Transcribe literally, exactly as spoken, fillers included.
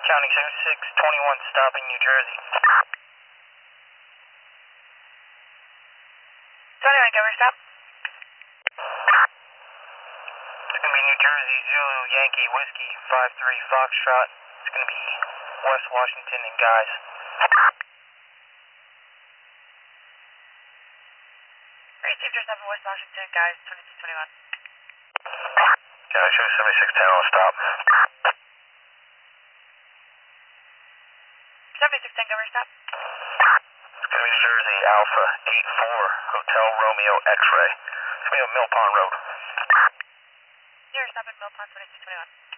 County seventy-six twenty-one, stopping New Jersey. twenty-one, go stop. It's going to be New Jersey, Zulu, Yankee, Whiskey, five three, Foxtrot. It's going to be West Washington and Guys. Received your seven West Washington, Guys, twenty-two twenty-one. County show seventy-six ten on stop. seventy-six ten, go stop. It's going to be New Jersey, Alpha, eight four, Hotel Romeo, X-Ray. It's going to be on Mill Pond Road. Here, stop at Mill Pond, twenty-two twenty-one.